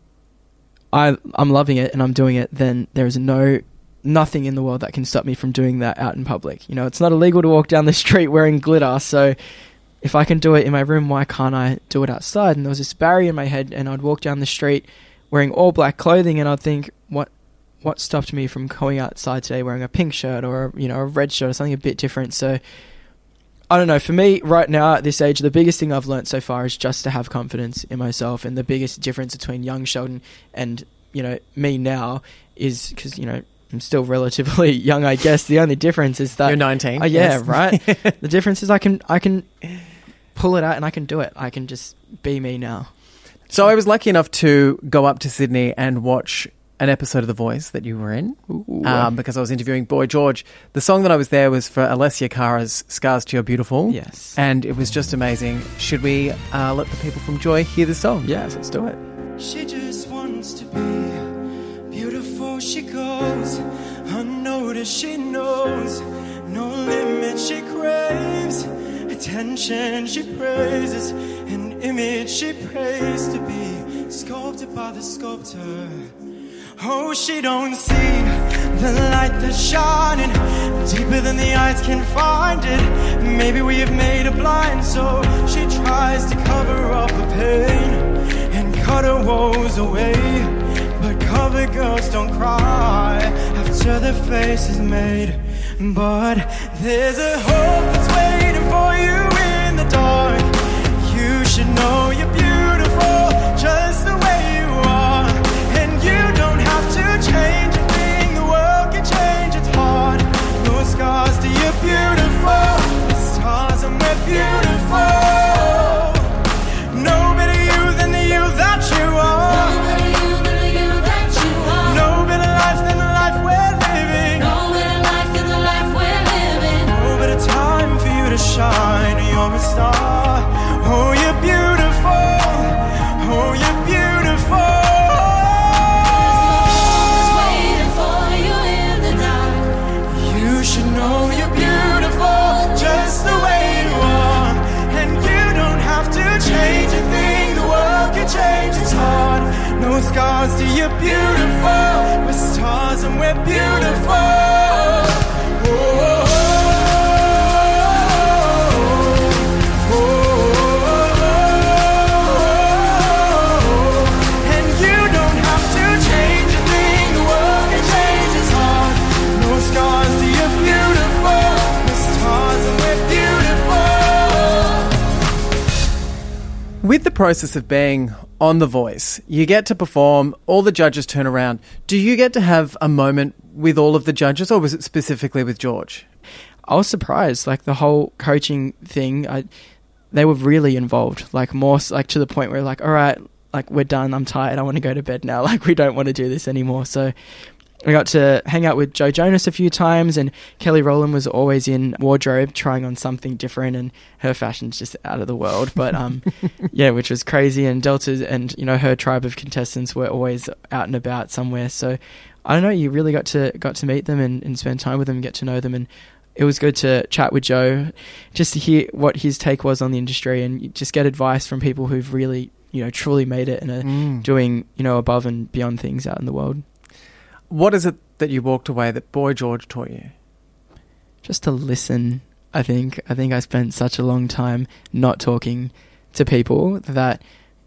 I, I'm loving it and I'm doing it, then there is no... nothing in the world that can stop me from doing that out in public. You know, it's not illegal to walk down the street wearing glitter, so if I can do it in my room, why can't I do it outside? And there was this barrier in my head, and I'd walk down the street wearing all black clothing, and I'd think, what what stopped me from going outside today wearing a pink shirt or, you know, a red shirt or something a bit different? So I don't know, for me right now at this age, the biggest thing I've learnt so far is just to have confidence in myself. And the biggest difference between young Sheldon and, you know, me now is because, you know, I'm still relatively young, I guess. The only difference is that... You're nineteen. Uh, yeah, yes. right? The difference is I can I can pull it out and I can do it. I can just be me now. So I was lucky enough to go up to Sydney and watch an episode of The Voice that you were in, um, because I was interviewing Boy George. The song that I was there was for Alessia Cara's Scars to Your Beautiful. Yes. And it was just amazing. Should we uh, let the people from Joy hear the song? Yes, let's do it. She just wants to be beautiful, she goes unnoticed, she knows no limit, she craves attention, she praises an image, she prays to be sculpted by the sculptor. Oh, she don't see the light that's shining deeper than the eyes can find it. Maybe we have made her blind, so she tries to cover up the pain and cut her woes away. But cover girls don't cry after their face is made. But there's a hope that's waiting for you in the dark. You should know you're beautiful just the way you are. And you don't have to change a thing, the world can change, it's hard. No scars to you're beautiful, the stars are more beautiful. No better you than the you that you are. No better you than the you that you are. No better life than the life we're living. No better life than the life we're living. No better time for you to shine. You're a star. Oh, you're beautiful. Oh, you're beautiful. It's waiting for you in the dark. You should know you're beautiful just the way you are. And you don't have to change a thing. The world can change, it's hard. No scars to you're beautiful. We're stars and we're beautiful. Oh, with the process of being on The Voice, you get to perform, all the judges turn around. Do you get to have a moment with all of the judges, or was it specifically with George? I was surprised, like the whole coaching thing, I, they were really involved, like more, like to the point where like, all right, like we're done, I'm tired, I want to go to bed now, like we don't want to do this anymore. So I got to hang out with Joe Jonas a few times, and Kelly Rowland was always in wardrobe trying on something different, and her fashion's just out of the world. But um, yeah, which was crazy. And Delta and, you know, her tribe of contestants were always out and about somewhere. So I don't know, you really got to got to meet them and, and spend time with them and get to know them. And it was good to chat with Joe just to hear what his take was on the industry and just get advice from people who've really, you know, truly made it and are Mm. doing, you know, above and beyond things out in the world. What is it that you walked away that Boy George taught you? Just to listen, I think. I think I spent such a long time not talking to people that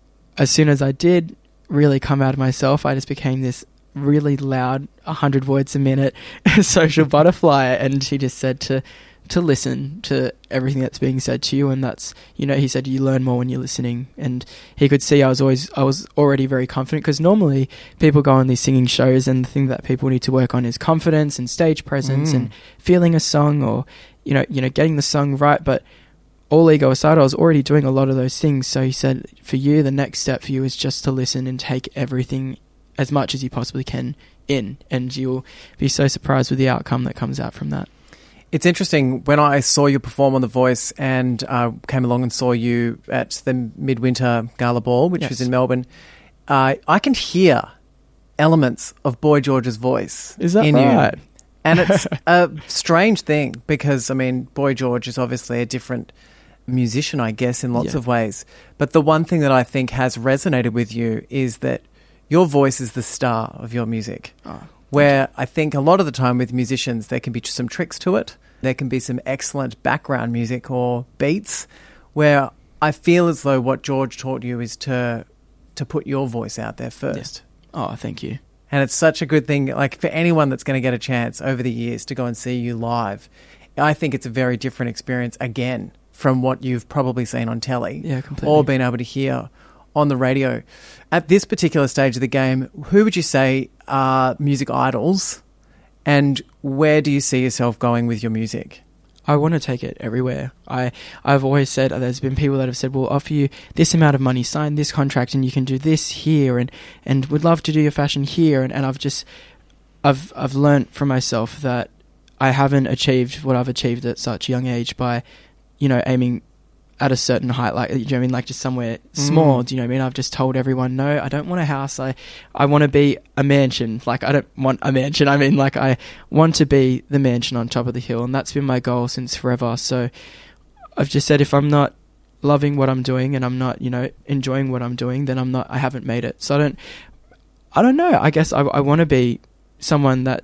as soon as I did really come out of myself, I just became this really loud, one hundred words a minute social butterfly. And he just said to to listen to everything that's being said to you, and that's, you know, he said you learn more when you're listening. And he could see I was always I was already very confident, because normally people go on these singing shows and the thing that people need to work on is confidence and stage presence Mm. and feeling a song, or you know you know getting the song right. But all ego aside, I was already doing a lot of those things. So he said, for you, the next step for you is just to listen and take everything as much as you possibly can in, and you'll be so surprised with the outcome that comes out from that. It's interesting, when I saw you perform on The Voice and uh, came along and saw you at the Midwinter Gala Ball, which Yes. was in Melbourne, uh, I can hear elements of Boy George's voice Is that in right? you. And it's a strange thing because, I mean, Boy George is obviously a different musician, I guess, in lots Yeah. of ways. But the one thing that I think has resonated with you is that your voice is the star of your music. Oh, Where I think a lot of the time with musicians, there can be some tricks to it. There can be some excellent background music or beats where I feel as though what George taught you is to to put your voice out there first. oh, thank you. And it's such a good thing, like for anyone that's going to get a chance over the years to go and see you live, I think it's a very different experience again from what you've probably seen on telly Yeah, completely. or been able to hear on the radio. At this particular stage of the game, who would you say are music idols, and where do you see yourself going with your music? I want to take it everywhere. I, I've always said, there's been people that have said, we'll offer you this amount of money, sign this contract, and you can do this here, and, and we'd love to do your fashion here. And, and I've just, I've, I've learnt from myself that I haven't achieved what I've achieved at such a young age by, you know, aiming at a certain height, like, you know what I mean, like just somewhere small, Mm. do you know what I mean? I've just told everyone, no, I don't want a house, I, I want to be a mansion. Like, I don't want a mansion, I mean, like, I want to be the mansion on top of the hill, and that's been my goal since forever. So I've just said, if I'm not loving what I'm doing and I'm not, you know, enjoying what I'm doing, then I'm not, I haven't made it. So I don't, I don't know, I guess I, I want to be someone that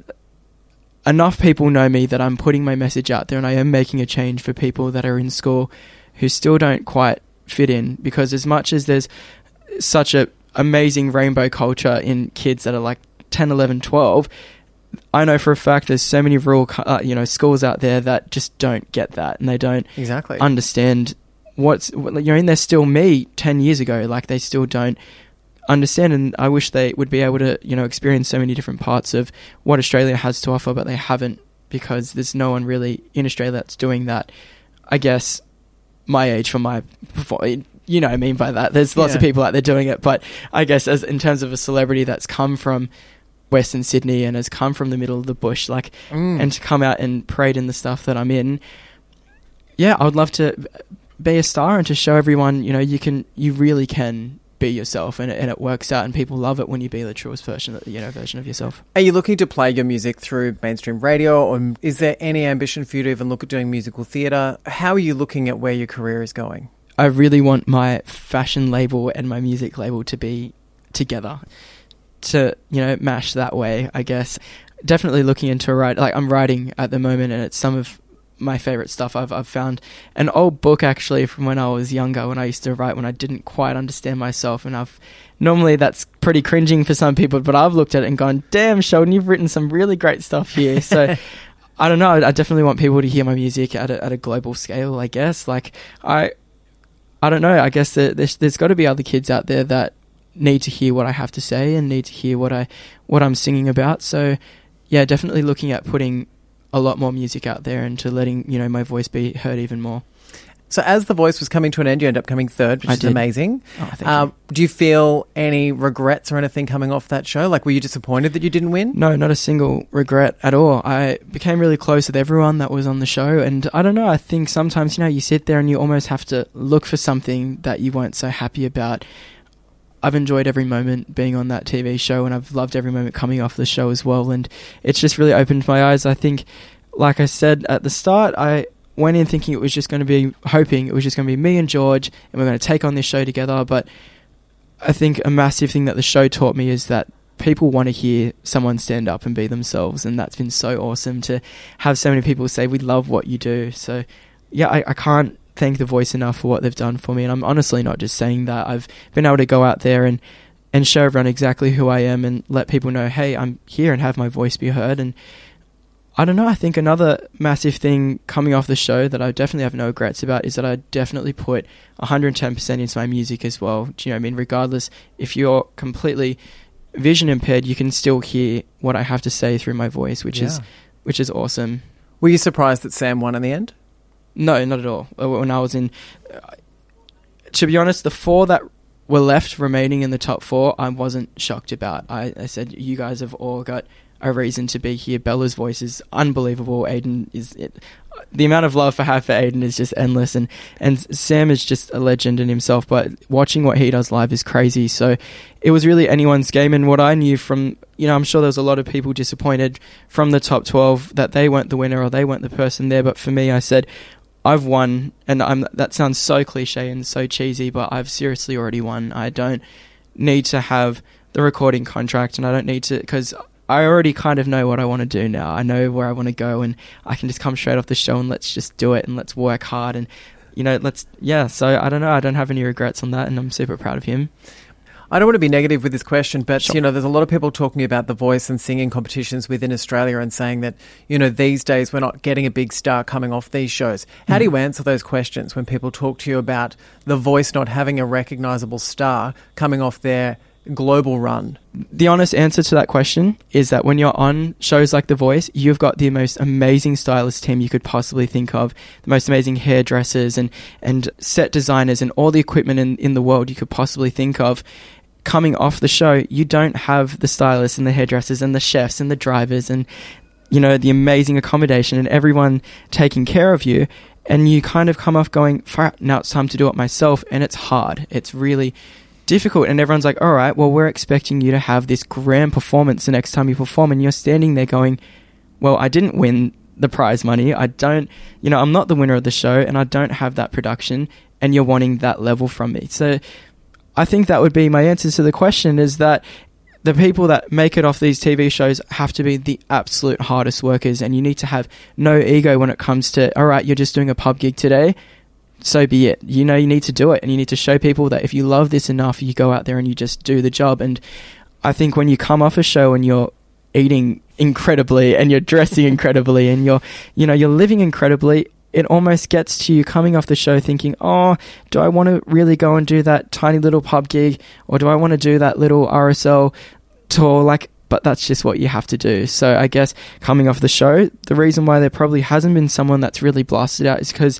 enough people know me that I'm putting my message out there and I am making a change for people that are in school who still don't quite fit in, because as much as there's such a amazing rainbow culture in kids that are like ten, eleven, twelve, I know for a fact there's so many rural uh, you know schools out there that just don't get that, and they don't Exactly. understand what's what, you know, and they're still me ten years ago, like they still don't understand. And I wish they would be able to, you know, experience so many different parts of what Australia has to offer, but they haven't, because there's no one really in Australia that's doing that. I guess my age for my, you know what I mean by that. There's lots Yeah. of people out there doing it, but I guess as in terms of a celebrity that's come from Western Sydney and has come from the middle of the bush, like, Mm. and to come out and parade in the stuff that I'm in, yeah, I would love to be a star and to show everyone, you know, you can, you really can be yourself, and it, and it works out, and people love it when you be the truest version, you know, version of yourself. Are you looking to play your music through mainstream radio, or is there any ambition for you to even look at doing musical theatre? How are you looking at where your career is going? I really want my fashion label and my music label to be together, to, you know, mash that way, I guess. Definitely looking into write, like I'm writing at the moment, and it's some of my favorite stuff. I've I've found an old book actually from when I was younger, when I used to write when I didn't quite understand myself, and I've normally that's pretty cringing for some people, but I've looked at it and gone, damn, Sheldon, you've written some really great stuff here. So I don't know, I definitely want people to hear my music at a, at a global scale, I guess. Like I I don't know, I guess that there's, there's got to be other kids out there that need to hear what I have to say and need to hear what I what I'm singing about. So yeah, definitely looking at putting a lot more music out there and to letting, you know, my voice be heard even more. So as The Voice was coming to an end, you ended up coming third, which I is did. amazing. Oh, thank Uh, you. do you feel any regrets or anything coming off that show? Like, were you disappointed that you didn't win? No, not a single regret at all. I became really close with everyone that was on the show, and I don't know, I think sometimes, you know, you sit there and you almost have to look for something that you weren't so happy about. I've enjoyed every moment being on that T V show, and I've loved every moment coming off the show as well, and it's just really opened my eyes. I think, like I said at the start, I went in thinking it was just going to be, hoping it was just going to be me and George, and we're going to take on this show together, but I think a massive thing that the show taught me is that people want to hear someone stand up and be themselves, and that's been so awesome to have so many people say, we love what you do. So, yeah, I, I can't thank The Voice enough for what they've done for me, and I'm honestly not just saying that. I've been able to go out there and, and show everyone exactly who I am and let people know, hey, I'm here, and have my voice be heard. And I don't know, I think another massive thing coming off the show that I definitely have no regrets about is that I definitely put one hundred ten percent into my music as well. Do you know what I mean? Regardless, if you're completely vision impaired, you can still hear what I have to say through my voice, which Yeah. is which is awesome. Were you surprised that Sam won in the end? No, not at all. Uh, When I was in... Uh, to be honest, the four that were left remaining in the top four, I wasn't shocked about. I, I said, you guys have all got a reason to be here. Bella's voice is unbelievable. Aiden is... It, the amount of love I have for Aiden is just endless, and, and Sam is just a legend in himself, but watching what he does live is crazy. So it was really anyone's game, and what I knew from, you know, I'm sure there was a lot of people disappointed from the top twelve that they weren't the winner or they weren't the person there, but for me, I said, I've won, and I'm, that sounds so cliche and so cheesy, but I've seriously already won. I don't need to have the recording contract, and I don't need to, because I already kind of know what I want to do now. I know where I want to go, and I can just come straight off the show and let's just do it, and let's work hard, and, you know, let's, yeah, so I don't know, I don't have any regrets on that, and I'm super proud of him. I don't want to be negative with this question, but, Sure. you know, there's a lot of people talking about the voice and singing competitions within Australia and saying that, you know, these days we're not getting a big star coming off these shows. How do you answer those questions when people talk to you about the voice not having a recognisable star coming off their global run? The honest answer to that question is that when you're on shows like The Voice, you've got the most amazing stylist team you could possibly think of, the most amazing hairdressers and, and set designers and all the equipment in, in the world you could possibly think of. Coming off the show, you don't have the stylists and the hairdressers and the chefs and the drivers and, you know, the amazing accommodation and everyone taking care of you. And you kind of come off going, now it's time to do it myself. And it's hard. It's really difficult, and everyone's like, all right, well, we're expecting you to have this grand performance the next time you perform, and you're standing there going, well, I didn't win the prize money, I don't, you know, I'm not the winner of the show, and I don't have that production, and you're wanting that level from me. So I think that would be my answer to the question, is that the people that make it off these T V shows have to be the absolute hardest workers, and you need to have no ego when it comes to, all right, you're just doing a pub gig today, so be it. You know, you need to do it, and you need to show people that if you love this enough, you go out there and you just do the job. And I think when you come off a show and you're eating incredibly and you're dressing incredibly and you're, you know, you're living incredibly, it almost gets to you coming off the show thinking, oh, do I want to really go and do that tiny little pub gig, or do I want to do that little R S L tour? Like, but that's just what you have to do. So I guess coming off the show, the reason why there probably hasn't been someone that's really blasted out is because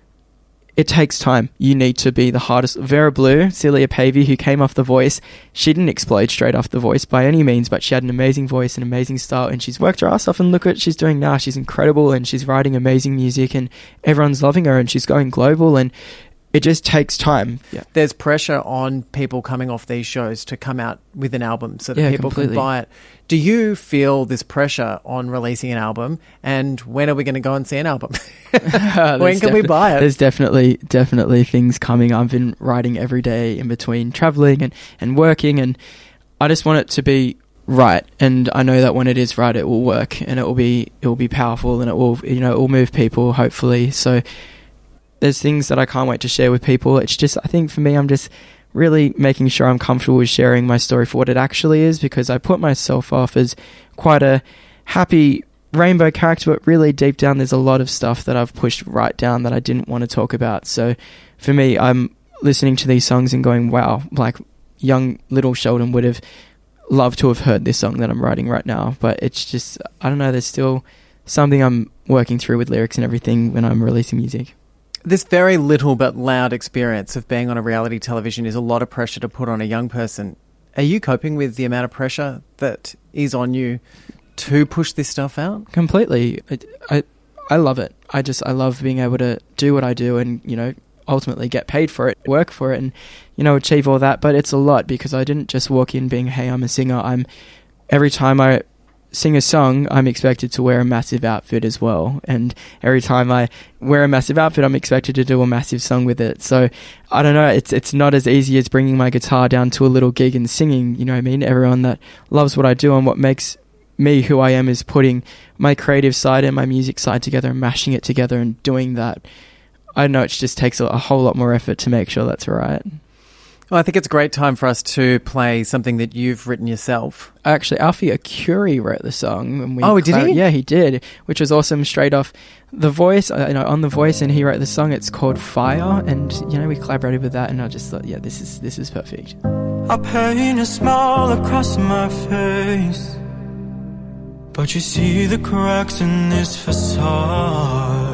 it takes time. You need to be the hardest. Vera Blue, Celia Pavey, who came off The Voice, she didn't explode straight off The Voice by any means, but she had an amazing voice and amazing style, and she's worked her ass off, and look what she's doing now. She's incredible, and she's writing amazing music, and everyone's loving her, and she's going global, and it just takes time. Yeah. There's pressure on people coming off these shows to come out with an album so that Yeah, people completely. can buy it. Do you feel this pressure on releasing an album, and when are we going to go and see an album? When can we defi- buy it? There's definitely, definitely things coming. I've been writing every day in between traveling and, and working, and I just want it to be right. And I know that when it is right, it will work, and it will be, it will be powerful, and it will, you know, it will move people, hopefully. So there's things that I can't wait to share with people. It's just, I think for me, I'm just really making sure I'm comfortable with sharing my story for what it actually is, because I put myself off as quite a happy rainbow character, but really deep down there's a lot of stuff that I've pushed right down that I didn't want to talk about. So for me, I'm listening to these songs and going, wow, like young little Sheldon would have loved to have heard this song that I'm writing right now. But it's just, I don't know, there's still something I'm working through with lyrics and everything when I'm releasing music. This very little but loud experience of being on a reality television is a lot of pressure to put on a young person. Are you coping with the amount of pressure that is on you to push this stuff out? Completely. I, I, I love it. I just, I love being able to do what I do and, you know, ultimately get paid for it, work for it and, you know, achieve all that. But it's a lot because I didn't just walk in being, hey, I'm a singer. I'm, every time I sing a song, I'm expected to wear a massive outfit as well. And every time I wear a massive outfit, I'm expected to do a massive song with it. So I don't know, it's it's not as easy as bringing my guitar down to a little gig and singing, you know what I mean? Everyone that loves what I do and what makes me who I am is putting my creative side and my music side together and mashing it together and doing that. I know it just takes a, a whole lot more effort to make sure that's right. Well, I think it's a great time for us to play something that you've written yourself. Actually, Alfie Akuri wrote the song. And we oh, did he? Yeah, he did, which was awesome. Straight off The Voice, uh, you know, on The Voice, and he wrote the song. It's called Fire, and you know, we collaborated with that, and I just thought, yeah, this is this is perfect. I paint a smile across my face, but you see the cracks in this facade.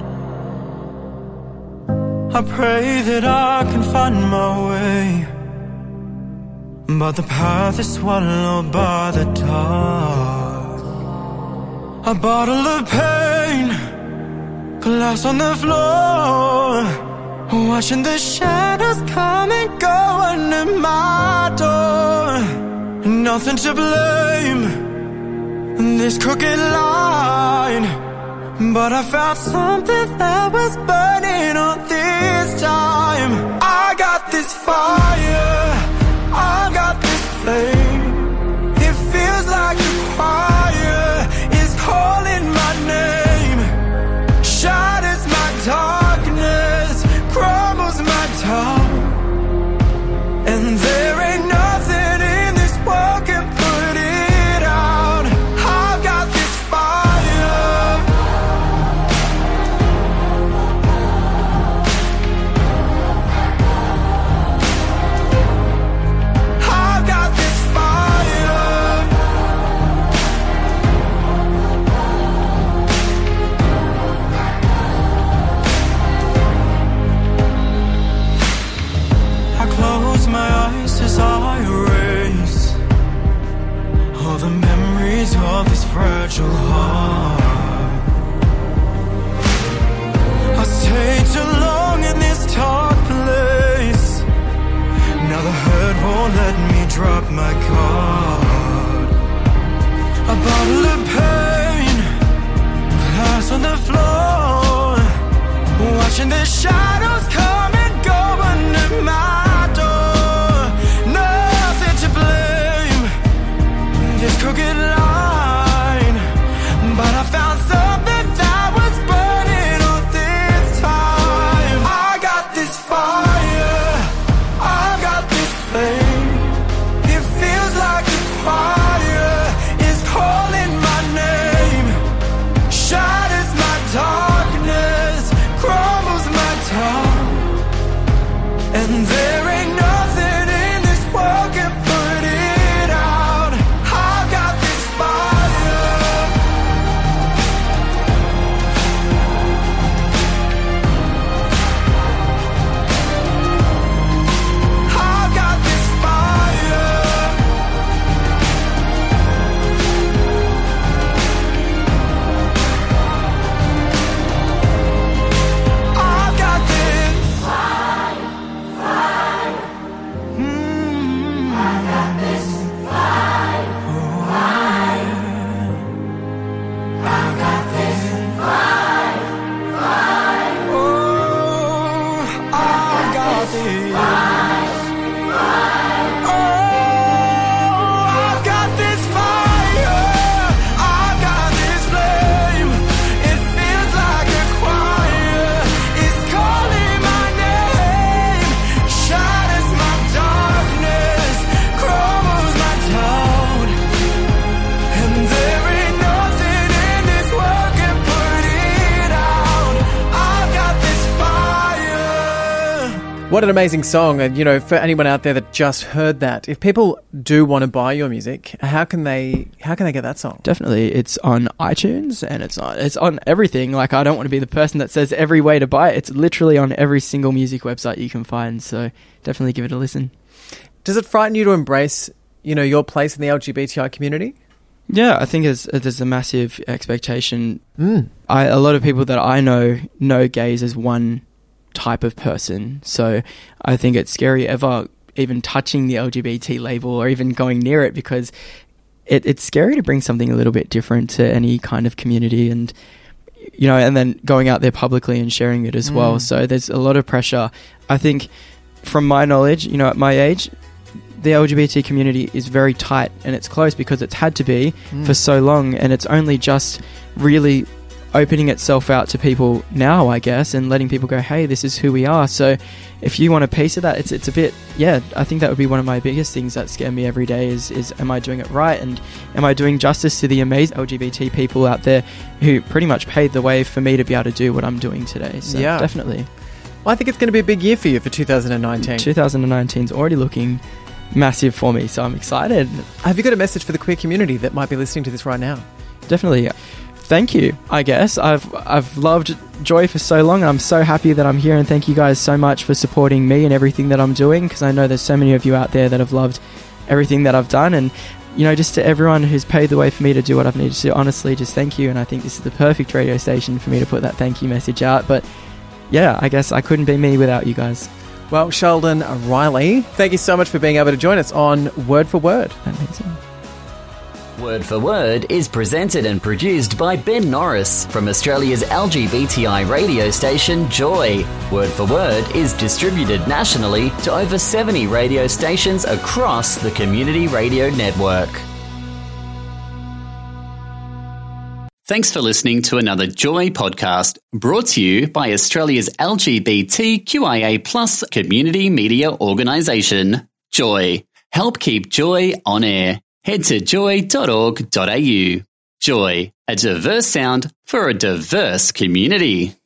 I pray that I can find my way, but the path is swallowed by the dark. A bottle of pain, glass on the floor, watching the shadows come and go under my door. Nothing to blame, this crooked line, but I found something that was burning on this time. I got this fire, I got this flame. It feels like the choir is calling my name. Shatters my darkness, crumbles my tongue, and there ain't nothing in this world can put it out. I've got this fire. As I erase all the memories of this fragile heart, I stayed too long in this dark place. Now the hurt won't let me drop my guard. A bottle of pain, glass on the floor, watching the shadows come and go under my this crooked line, but I found something that was burning on this time. I got this fire, I got this flame. It feels like the choir is calling my name. Shatters my darkness, crumbles my tongue, and there ain't nothing in this world can put it out. What an amazing song. And, you know, for anyone out there that just heard that, if people do want to buy your music, how can they how can they get that song? Definitely. It's on iTunes and it's on it's on everything. Like, I don't want to be the person that says every way to buy it. It's literally on every single music website you can find. So definitely give it a listen. Does it frighten you to embrace, you know, your place in the L G B T I community? Yeah, I think there's, there's a massive expectation. Mm. I, a lot of people that I know know gays as one type of person. So I think it's scary ever even touching the L G B T label or even going near it, because it, it's scary to bring something a little bit different to any kind of community, and you know, and then going out there publicly and sharing it as mm. well. So there's a lot of pressure. I think from my knowledge, you know, at my age, the L G B T community is very tight and it's close because it's had to be mm. for so long, and it's only just really opening itself out to people now, I guess, and letting people go, hey, this is who we are. So if you want a piece of that, it's it's a bit, yeah, I think that would be one of my biggest things that scare me every day is, is am I doing it right, and am I doing justice to the amazing L G B T people out there who pretty much paved the way for me to be able to do what I'm doing today. So yeah, definitely. Well, I think it's going to be a big year for you for two thousand nineteen. twenty nineteen is already looking massive for me, so I'm excited. Have you got a message for the queer community that might be listening to this right now? Definitely. Thank you, I guess. I've I've loved Joy for so long, and I'm so happy that I'm here, and thank you guys so much for supporting me and everything that I'm doing, because I know there's so many of you out there that have loved everything that I've done. And you know, just to everyone who's paved the way for me to do what I've needed to do, honestly, just thank you. And I think this is the perfect radio station for me to put that thank you message out. But yeah, I guess I couldn't be me without you guys. Well, Sheldon Riley, thank you so much for being able to join us on Word for Word. Amazing. Word for Word is presented and produced by Ben Norris from Australia's L G B T I radio station Joy. Word for Word is distributed nationally to over seventy radio stations across the Community Radio Network. Thanks for listening to another Joy podcast, brought to you by Australia's L G B T Q I A plus community media organisation, Joy. Help keep Joy on air. Head to joy dot org dot a u. Joy, a diverse sound for a diverse community.